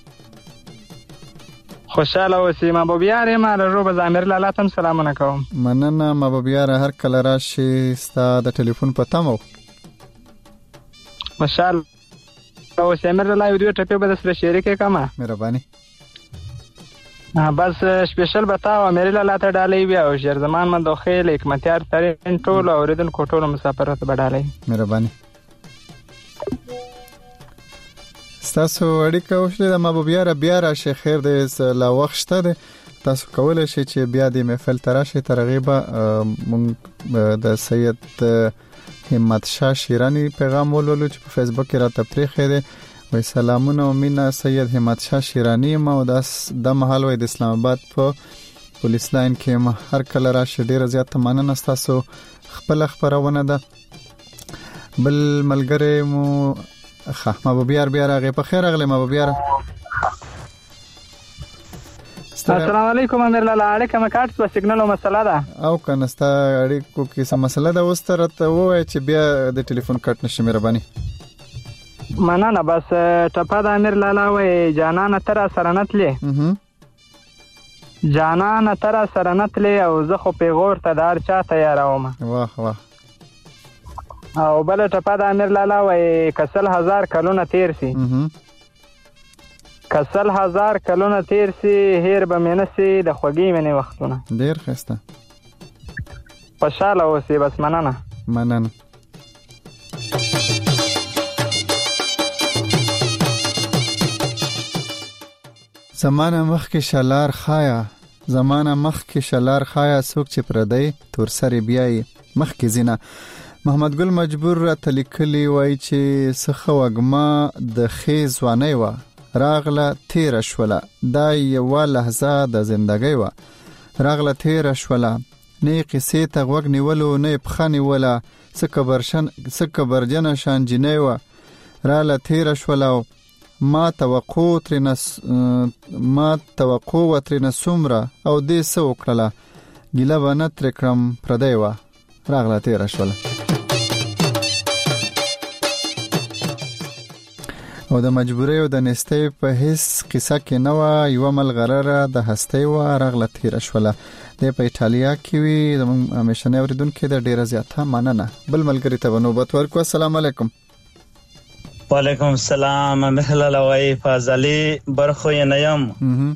خوشاله اوسئ. محبوبیار ما رو به امیر لالا تم سلامونه کوم. مننه محبوبیار، هر کله راشي ستا د ټلیفون پته مو. ماشاءالله. او امیر لالا یو دوه ټپه به سره شریکه کما. مهرباني. بس سپیشل بتاو امیر لالا ته ډالۍ بیا او شهر زمان من دوخیل حکمتیار ترین ټول اوریدل کوټول مسافرت بدالۍ. مهرباني. تاسو اړیکه وشله د محبوبیار بیا راشي، خیر دې لا وخت شته ده، تاسو کولای شئ چې بیا د محفل تراشي ترغیبه مونږ د سید همت شاه شیرانی پیغام ولولو چې په فیسبوک کې راته پریخې ده. وای سلامونه او مینا، سید همت شاه شیرانی ما او د محل وای د اسلام آباد په پولیس لاین کې ما هر کله راشي. ډیره زیاته مننه، تاسو خپل خبرونه ده. بل ملګری مو خه محبوبیار بیا راغی. په خیر راغلی محبوبیار. السلام علیکم امیر لالا، اړیکه مې کاټ په سیګنالو مسله ده او کنه ستا اړیکو کې څه مسله ده؟ اوس ترته وای چې بیا د ټلیفون کټ نشي. مهرباني. مننه. بس ټپه د امیر لالا وای جانان تر سرنتلې جانان تر سرنتلې او زه خو پیغور ته دار چا تیاروم. واه واه. او بل ټپه د امیر لالا وای کسل هزار کلونه تیر سي کسل هزار کلونه تیر سي هیر به مینسي د خوږی منی وختونه. ډیر ښه. خوشاله اوسئ. بس مننه. مننه. زمانه مخ کې شلار خایا، زمانه مخ کې شلار خایا، څوک چې پردی تور سری بیاي مخ کې زینا. محمد ګل مجبور را تلیکلی وای چې سخه وګما د خیز وانه و راغله تیر شوله، دا یو لحظه د زندګۍ و راغله تیر شوله، نه قصې ته وګ نیولو نه پخنی ولا سکه برشن سکه برجن شان جنې و راله تیر شوله. ما توقع تر نس ما توقع تر نسمره او دې سو کړله ګیله باندې تر کړم پردی و راغله تیر شوله. او د مجبورۍ او د نستۍ په هیڅ قصه کې نه و، یو ملغرره د هستۍ و راغله تیر شوله. د په ایټالیا کې وی زموږ همیشنه اوریدونکو د ډیره زیاته مننه. بل ملګری ته نوبت ورکو. السلام علیکم. وعلیکم السلام. مهلا وای فاضلی برخو ینیم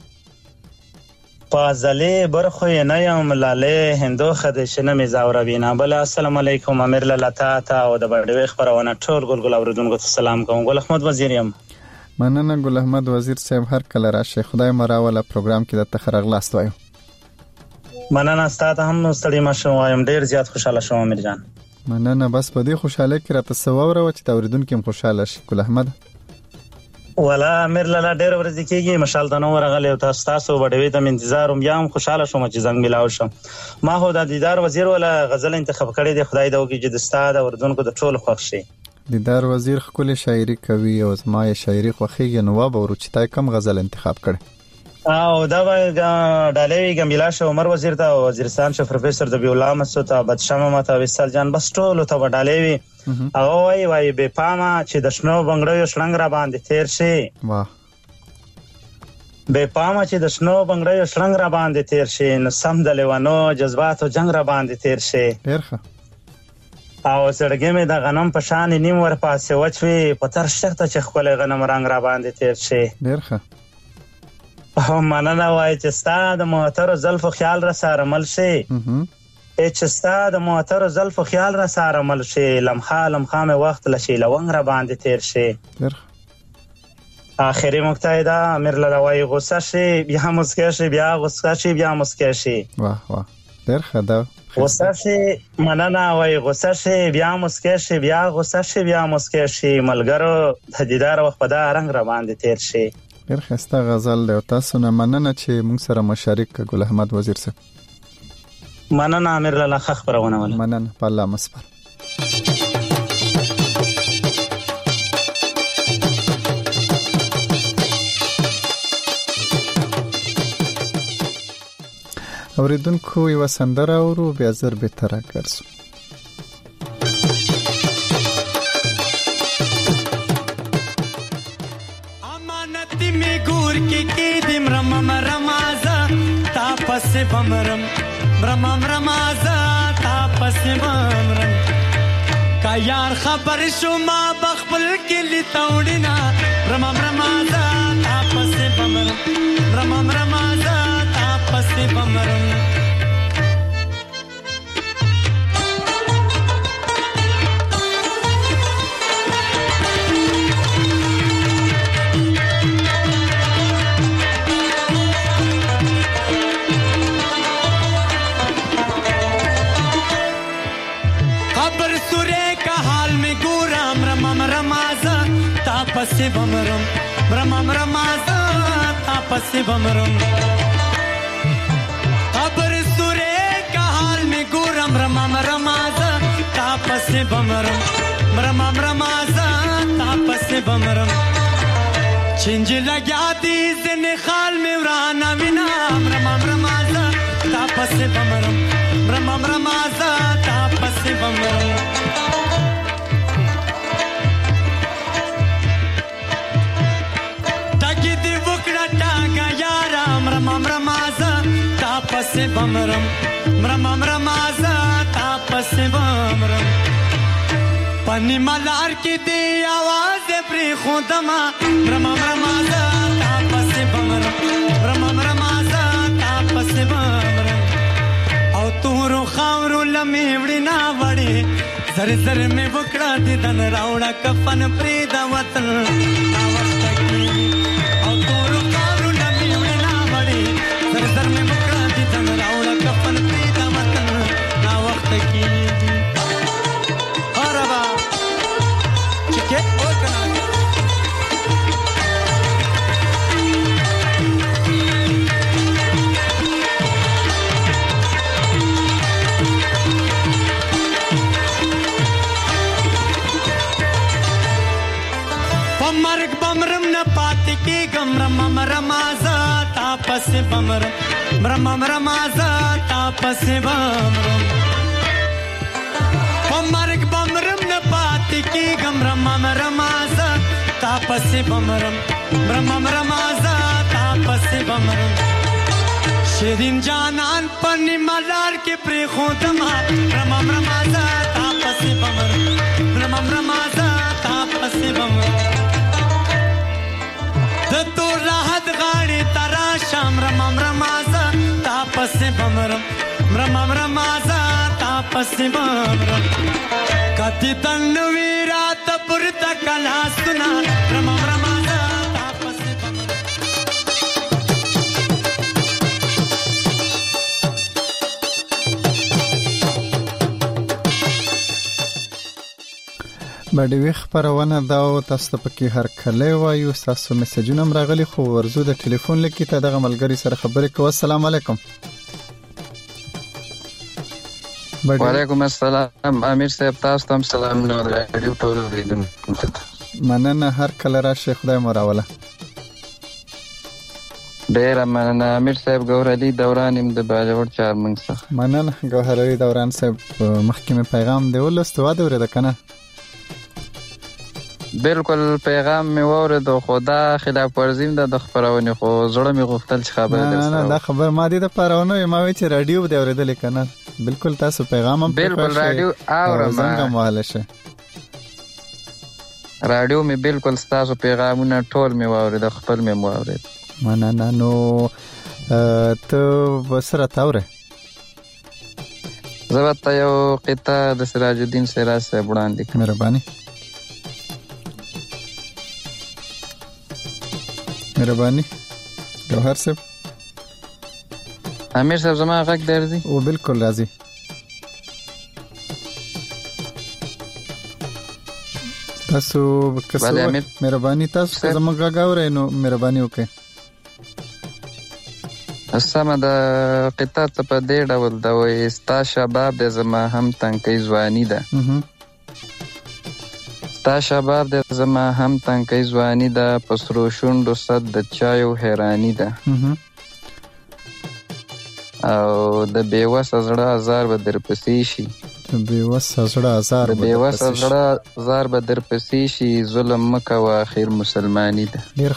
فاضلی برخو ینیم لاله هندو خدشنه میزاور بینا. بل السلام علیکم امیر لالا تا او د بډوي خبرونه ټول ګل ګل اوریدونکو ته سلام کوم. ګل احمد وزیر یم. مننه ګل احمد وزیر صاحب، هر کله راشه. خدای مراوله پروګرام کې د تخرغ لاست وایو. مننه ستاسو هم ستړي مشه وایم، ډیر زیات خوشاله شوم امیر جان. مننه. بس په دې خوشاله کې راته سووره و چې دا اوریدونکو هم خوشاله شي. ګل احمد ولا امیر لالا ډیر ورځې کېږي مشال ته نو ورغلی او تاسو تاسو بډوي ته انتظار هم یم. خوشاله شوم چې زنګ ملاو شم. ما هو د دیدار وزیر ولا غزل انتخاب کړی دی. خدای دا وکړي چې د ستاد اوریدونکو د ټول خوښ شي. دیدار وزیر خپل شاعري کوي او زما شاعري خوخیږي. نو به ورچتای کم غزل انتخاب کړي او دا ډالې ګمیلا شه عمر وزیر ته وزیرستان شه پروفیسور د بیولا مسعود ته بدشمه ماته وسال جان بس ټول ته ډالې وي. او وای وای به پاما چې د شنو بنگړیو شلنګ را باندې تیر شي. واه. به پاما چې د شنو بنگړیو شلنګ را باندې تیر شي، نو سم د لیوانو جذبات او جنگ را باندې تیر شي. ډیر ښه. او سړګې مې د غنم په شان نیم ور پاسه وچوي په تر شرطه چې خپل غنم رنگ را باندې تیر شي. ډیر ښه. او مننه وای چې ستا د موتر زلف خیال را سره مل شي. ا چې ستا د موتر زلف خیال را سره مل شي، لمحه لمحه مې وخت لشي لونګ را باندې تیر شي. اخري مقتدا امیر لالا وای غوسه شي بیا مسکه شي بیا غوسه شي بیا مسکه شي. واه واه ډیر ښه ده. غوسه شي مننه وای غوسه شي بیا مسکه شي بیا غوسه شي بیا مسکه شي ملګرو د دیدار وخت په دا رنگ را باندې تیر شي. ډېر ښایسته غزل دی او تاسو نه مننه چې موږ سره مشارک ګل احمد وزیر صاحب. مننه امیر الله خ خبرونه ولا مننه په الله مسپر. اوریدونکو یو سندره اورو بیا زر به تر ګرځو. امانتی می ګور کې کې دم رمم رمازا تاپس بمرم رمم رمازا تاپس بمرم کا یار خبر شو ما بخبل کې لتاوډینا رمم رمازا تاپس بمرم رمم رمازا تاپس بمرم تاپس بمرم رمم رمازا تاپس بمرم خبر سورے کا حال میں گورم رمم رمازا تاپس بمرم رمم رمازا تاپس بمرم چنج لگیا دی زن خال میں ورانا وینام رمم رمازا تاپس بمرم رمم رمازا تاپس بمرم رمم رمازا تاپس بمرم رمم رمازا تاپس بمرم پنی ملار کی دی آواز پری خودما رمم رمازا تاپس بمرم رمم رمازا تاپس بمرم او تورو خاورو لمی وڑی نا وڑی زر زر میں وکڑا دی دن راوڑا کفن پریدا وطن آوست کی او تورو خاورو لمی وڑی در در میں مکڑا دی دن راوڑا کفن پیدا وطن نا وقت کی اور ابا چکے اور کنا پمرک بمرم نا پاتی کی گم رمم رمازا تاپس بمرم رمم رمازا تاپس بمرم پمرک بمرم نپاتی کی گم رمم رمازا تاپس بمرم رمم رمازا تاپس بمرم شیرین جانان پنی ملار کے پری خودما رمم رمازا تاپس بمرم رمم رمازا تاپس بمرم تو راحت غاڑی تراشم رمم رمازا تاپس بمرم رمم رمازا تاپس بمرم کتی تنوی رات پرتا کلا سنا رمم رمازا تاپس بمرم باندې ویخ پرونه دا او تاسو ته پکې هر کله وایو تاسو میسجونه راغلي خو ورزو د ټلیفون لکه ته دغه ملګری سره خبرې کوو. السلام علیکم. وعلیکم السلام امیر صاحب تاسو ته سلام نو راډیو ټول ریدم مننه هر کله راشه خدای مو راوله. ډیر مننه امیر صاحب ګور علي دوران ایم د باجوړ چارمنګ څخه. مننه ګوهر علي دوران صاحب مخکمه پیغام دی ولست واده ورته کنه بالکل پیغام می وورد خدا خلاف ورزیم د خبرونه خو زړه می غوښتل چې خبره درسره. نه نه دا خبر ما دي د پرونه ما وی چې رادیو دی اوریدل کنه بالکل تاسو پیغام هم بالکل رادیو اورم څنګه مواله شه رادیو می بالکل تاسو پیغامونه ټول می وورد خپل می وورد. نه نه نو ته وسره تاوره زبط یو قطعه د سراج الدین سراج صاحب وړاندې مهرباني مهرباني جوهر صاحب. امیر صاحب زما غږ درځي؟ او بالکل راځي. تاسو کسو مهرباني تاسو زموږ غاورې نو مهرباني وکړئ. سمه د قطعه ته په دې ډول دا وایي ستا شباب د زما هم تنکۍ ځواني ده ستا شباب د زما هم تنکۍ ځواني ده په سرو شونډو صد د چایو حیراني ده او د بېوسه زړه ازار به درپسې شي د بېوسه زړه ازار د بېوسه زړه ازار به درپسې شي ظلم مه کوه اخر مسلماني ده. ډېر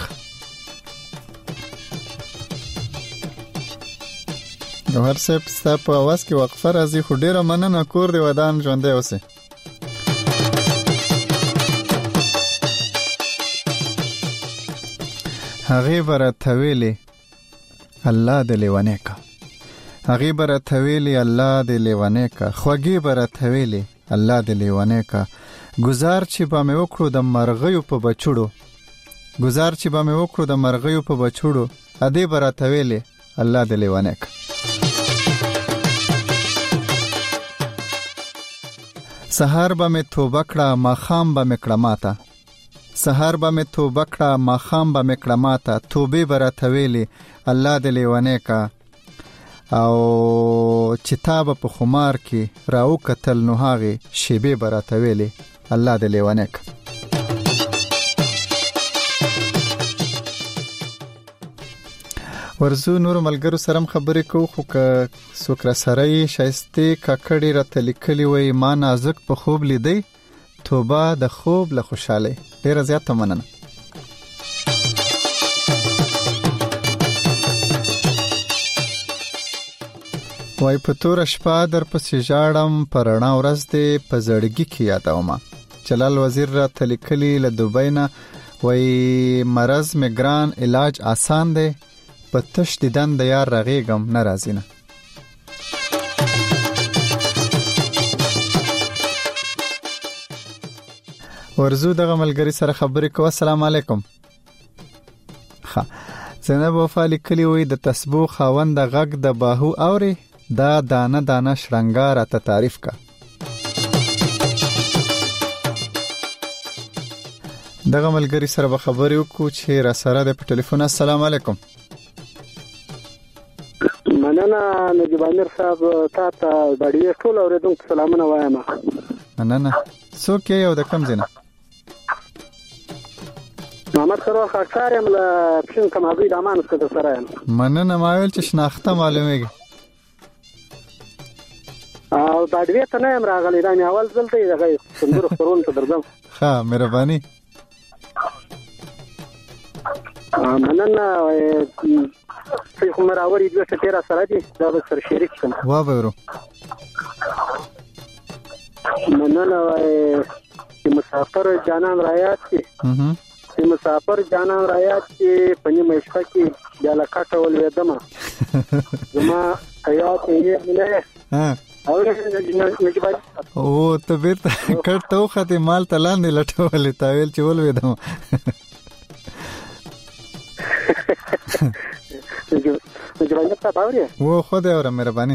جوهر صاحب ستا په اواز کې وقفه راځي خو ډېره مننه کور دې ودان ژوندی اوسې. هغې به راته ویلې الله دې لیونی کا هغې به راته ویلې الله دې لیونی کا خوږې به راته ویلې الله دې لیونی کا ګزار چې به مې وکړو د مرغیو په بچوړو ګزار چې به مې وکړو د مرغیو په بچوړو ادې به راته ویلې الله دې لیونی کا. سهار به مې توبه کړه ماښام به مې کړه ماته سهار به مې توبه کړه ماښام به مې کړه ماته توبې به راته ویلې الله دې لیونی کا او چې تا به په خمار کې راوکتل نو هغې شیبې به راته ویلې الله دې لیونی کا. ورزو نور ملګرو سره خبرې کوو خو که څوک را سره یې ښایستې کاکړې راته لیکلي وایي ما نازک په خوب لیدی توبه د خوب له خوشحالۍ. ډېره زیاته مننه. وای په توره شپه در پسې ژاړم په رڼا ورځ دې په زړګي کې یادومه. جلال وزیر راته لیکلي له دوبۍ نه وایي مرض مې ګران علاج آسان دی په تش دیدن د یار رغېږم نه راځي نه. ورزو دغه ملګری سره خبرې کوه. السلام علیکم. ښه زینب وفا لیکلي وایي د تسبو خاوند د غږ د باهو اوري دا دانه دانه شرنګا راته تعریف کا. دغه ملګری سره به خبرې وکړو چې را سره د په ټلیفون. السلام علیکم. مننه نجیب امیر صاحب تا ته ډېر ټول اوریدونکو سلامونه وایم. مننه. څوک یې او د کوم ځای نه؟ محمد سرور خاکسار یم له پښین کمابي د امان څخه سره یم. مننه. ما ویل چې شناخته معلومیږي او دا دوی ته نه یم راغلی دا مې اول ځل دی دغه سندرو خپرون ته درځم. ښه مهرباني. مننه. څه خو مراوري دوه ټکی را سره دي دا به سره شریک کړم. وا به ورو. مننه. چې مسافر جانان رایات دي چې مسافر جانان رایات دي په نیمه شپه کې بیا له کټه ولوېدمه زما حیات یې نه او ته بیرته کټ ته وختې مال ته لاندې لټولې تا ویل چې ولوېدمه. و خود اورم مهرباني.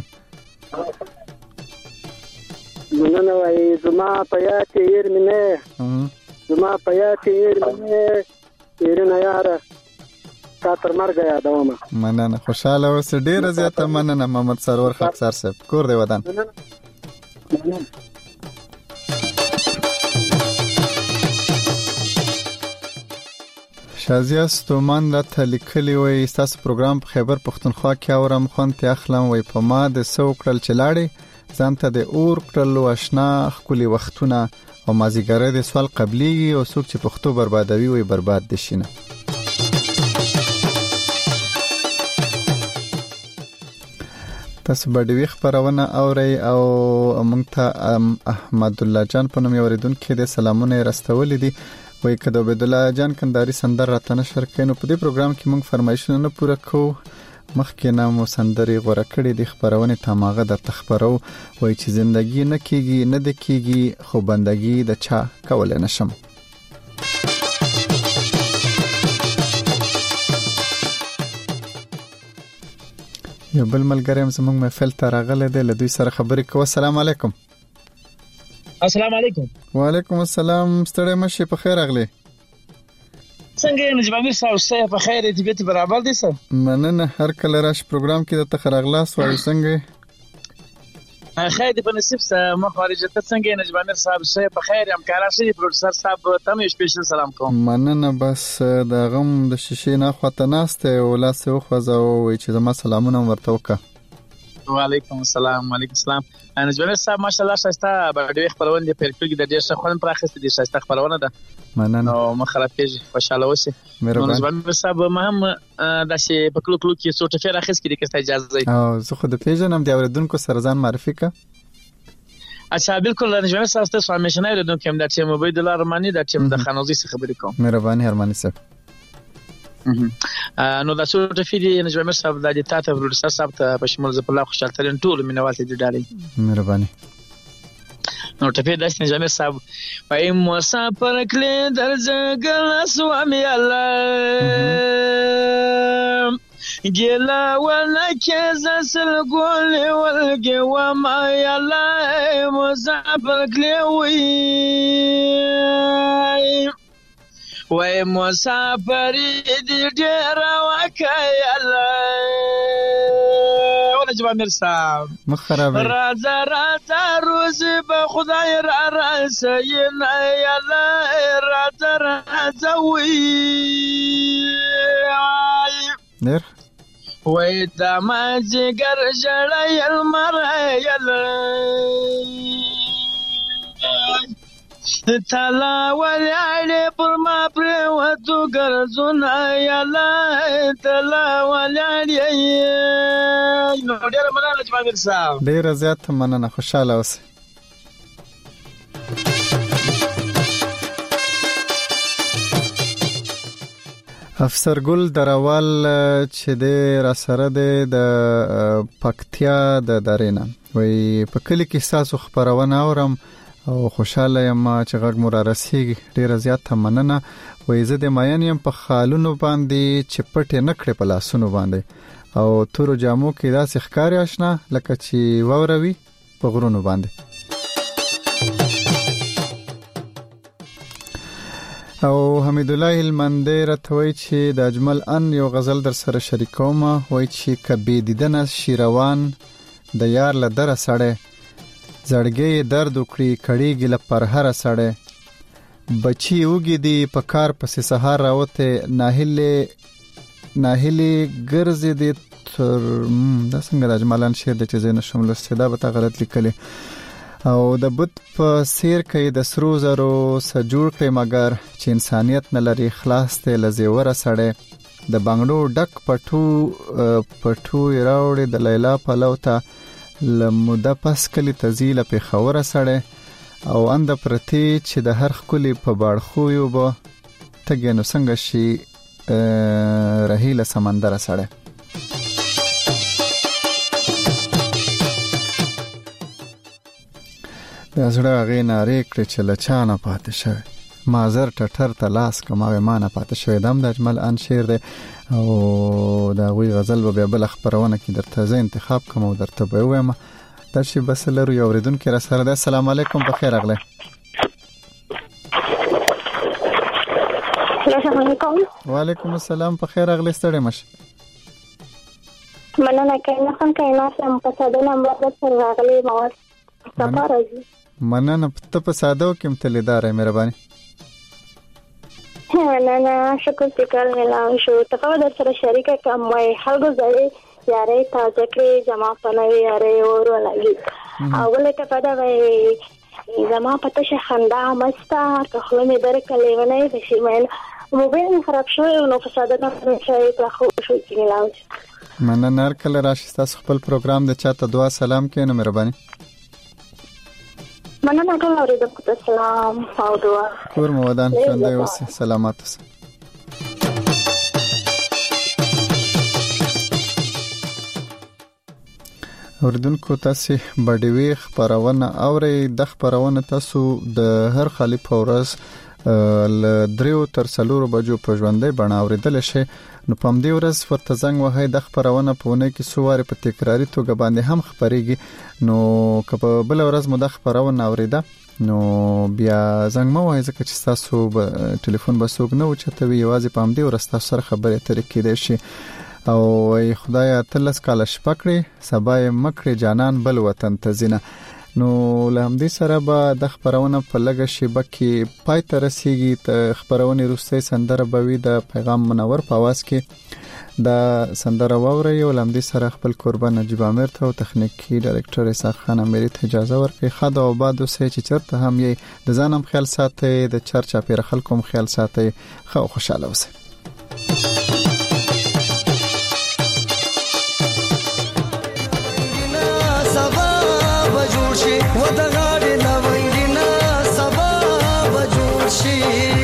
مننه. وایي زما په یاد کې هیر مې نه زما په یاد کې هیر مې نه هیرونه یاره تا تر مرګه یادومه. مننه. خوشحاله اوسې. ډېره زیاته مننه محمد سرور خاکسار صاحب. کور دې ودان. شازیه ستومان راته لیکلي وایي ستاسو پروګرام په خیبر پښتونخوا کې اورم خوند ته اخلم. وایي په ما د سو کړل چې لاړې ځان ته د اور کړلو اشنا ښکلي وختونه او مازیګری د سوال قبلیږي او څوک چې پښتو بربادوي وایي برباد دي شي نه. تاسو بډوي خبرونه اورئ او موږ ته احمد الله جان په نوم یو اوریدونکو د سلامونه راستولې دي. وایي که د عبد الله جان کندهاري سندر راته نشر کړي نو په دې پروګرام کې موږ فرمایشونه نه پوره کوو. مخکې نه مو سندرې غوره کړې دي خبرونه تماغه د تخبرو. وایي چې زندگی نه کیږي نه د کیږي خو بندگی د چا کولای نشم. یو بل ملګری هم زموږ محفل ته راغلی دی له دوی سره خبرې کوو. السلام علیکم. السلام علیکم. وعلیکم السلام. ستړی مشه په خیر اغلی. څنګه یې نجم امیر صاحب سه په خیر طبیعت برابر دي سر؟ مننه هر کله راش پروګرام کې د تخرغلاس وایي څنګه خیر دې په نصیب سره ما خارج ته څنګه یې نجم امیر صاحب سه په خیر هم کاراشي پروډوسر صاحب ته مې سپیشل سلام کوم. مننه بس د غم د شیشې نه خواته ناشته او لاس یو خوځو وي چې زما سلامونه ورته وکړه. وعلیکم السلام. وعلیکم السلام. نجم امیر صاحب ماشاءالله شایسته باندې خبرونه دي په ټولګي د ډیر ښه خلک پراخسته دي شایسته خبرونه ده. مننه. او مخالفه خوشاله اوسه. نجم امیر صاحب ما هم د شي په کلو کلو کې څو ټفیر اخیس کې د اجازه ای. او زه خو د پیژنم د اوریدونکو سره ځان معرفي کا. اچھا بالکل نجم امیر صاحب تاسو همیشه نه اوریدونکو هم د ټیم عبید الله رحماني د ټیم د خانوزي څخه خبرې کوم. مهرباني هرماني صاحب. نو دا څو ټفیری نجم امیر صاحب د تاسو پروډوسر صاحب ته په شمول ز په الله خوشاله ترين ټول مینوال ته ډالې. مهرباني. نو ټفیر داس نجم امیر صاحب پای مسافر کله درځګل سوامي الله ګلا ولا کزا سل ګول ولګي و ما الله مسافر کله وي وای مسافر دې ډېر وکای الله ولا جواب امیر صاحب مخرب راځه راځه روز به خدای را رسین الله راځه راځه وی نر وای د ما جګر جړای المرای الله تلا ولیاړې پر ما پر وته ګرځونه یالا تلا ولیاړې نو ډېر مننه چې امیر صاحب. ډېر زیات مننه. خوشاله اوسئ. افسر ګل دروال چې د را سره د پکتیا د درینا وی په کلی کې تاسو خبرونه اورم او خوشاله یم چې غږ مو را رسیږي. ډیره زیاته مننه. وای زه د ماین په خالونو باندې چې پټه نکړې په لاسونو باندې او تورو جامو کې داسې ښکاری آشنا لکه چې ووروي په غرونو باندې. او حمید الله المندی راتوي چې د اجمل ان یو غزل در سره شریکوم. وای چې کبي دیدنه شیروان د یار له در سره زړګي درد وکړي کړيږي ل پر هر سړی بچي وګي دي په کار پسې سهار راوته ناهله ناهله ګرځي دي تر دا څنګه د اجملان شعر د چیزې نشم لسته به تا غلط لیکلي او د بت په سیر کې د سرو زرو سجوړ کړي مگر چې انسانيت نه لري خلاص ته لزیور سړی د بنگړو ډک پټو پټو راوړي د لیلا پلوته لمده پس کلی تزیل په خوره سړی او اند پرتی چې د هر خولي په باړ خو یو به تګ نو څنګه شي رهیله سمندر سړی. د زړه غې نارې کړې چې لچانه پاتې شوی مازر ټټر ته لاس کماوي مانه پاتې شوی. دم د اجمل ان شعر دی او دا غوي غزل به بل خبرونه کې درته زه انتخاب کوم او درته به وایم دا شی بس لرو یو ردون کې را سره ده. السلام علیکم په خیر اغله. السلام علیکم. وعلیکم السلام په خیر اغله. ستړي مشه. مننه کینه خان کینه سم په ساده نمبر سره راغلي موږ صفه راځي. مننه ته په ساده کې متلیدار مهرباني. نه نه شکر شکر ملاو شو ته در سره شریکه کوم وای خلکو زړه یاري تازه کې جما پنوي یاري اور ولګي اول ته پدا وای جما پته شه خندا مستا خپل مې درکلې ونه د شي مې موبایل خراب شو نو فساد نه شي په خو شو چې ملاو مننه نر کله راشي تاسو خپل پروګرام د چاته دعا سلام کې نو مهرباني. مننه ټول اوریدونکو ته سلام او دعا. کور مو ودان څنګه اوسه سلامات اوسه. اوریدونکو تاسو بډوي خبرونه اوري د خبرونه تاسو د هر خالي پورس ل دریو تر څلورو بجو په ژوندۍ بڼه اوریدل شي. نو په دې ورځ ورته زنګ وهي د خبرونه پونه کې سواره په تکراری توګه باندې هم خبريږي. نو کله بل ورځ مو د خبرونه اوریده نو بیا زنګ مو وایي ځکه چې تاسو ټلیفون به سوګ نه وچتوي یوازې په دې ورځ تاسو سره خبرې ترې کېدې شي او خدای تلس کال شپکړي سبا یې مکړي جانان بل وطن ته زینه. نو لهمدې سره به د خبرونه په لګه شي بکې پای ته رسیږي. ته خبرونه روسي سندره بوي د پیغام منور په आवाज کې د سندره ووري او لهمدې سره خپل قربان نجیب امیر ته او تخنیکی ډایرکټر اسحاق خان امری ته اجازه ورکړي. خاطر او بعد اوسه چې چرته هم یې د ځانم خیال ساتي د چرچا پیر خلکو خیال ساتي. خو خوشاله اوسه. و د غاړې لونګینا سبا به جوړ شي.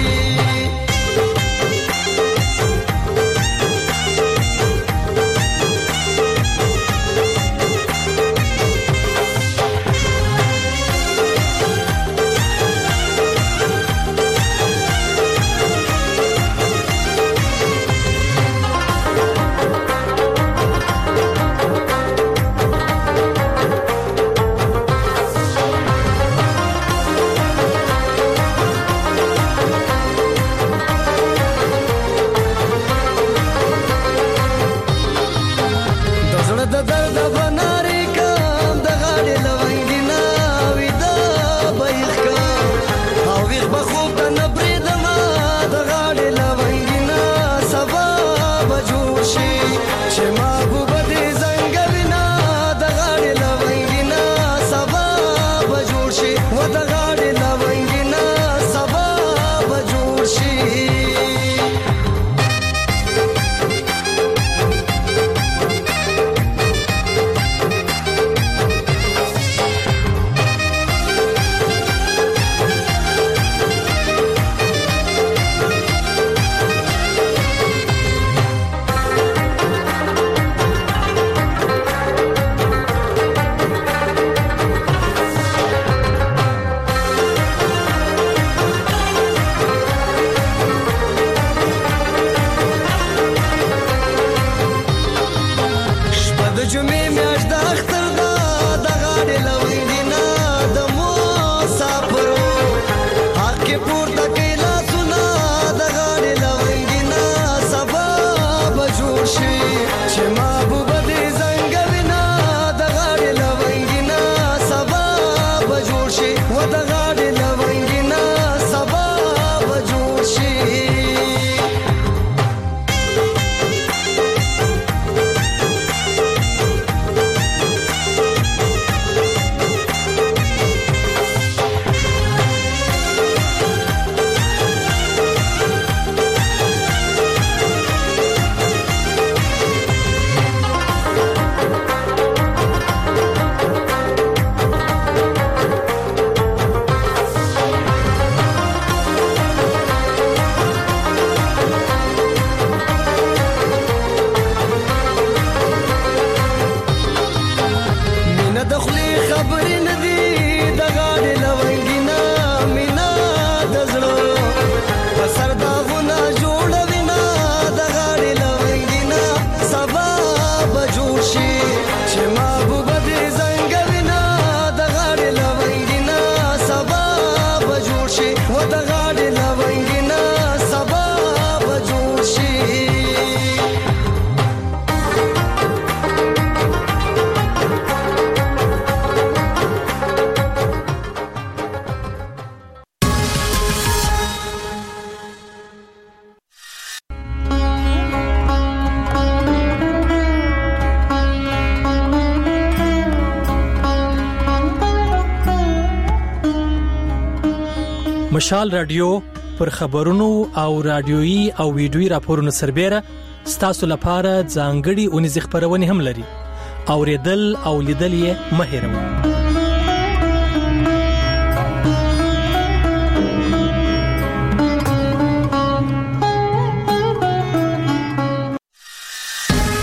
مشال رادیو پر خبرونو او رادیويي او ویډیويي راپورونو سربېره ستاسو لپاره ځانګړي اونیز خبرونه هم لري. اوریدل او لیدل یې مه هېروئ.